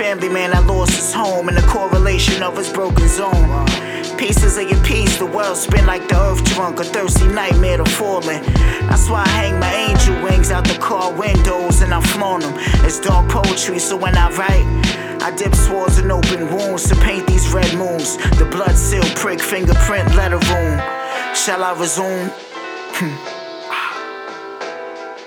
family man that lost his home and the correlation of his broken zone. Pieces of your peace, the world spin like the earth drunk, a thirsty nightmare to falling. That's why I hang my angel wings out the car windows and I flaunt them. It's dark poetry, so when I write, I dip swords in open wounds to paint these red moons. The blood seal prick, fingerprint, letter room. Shall I resume?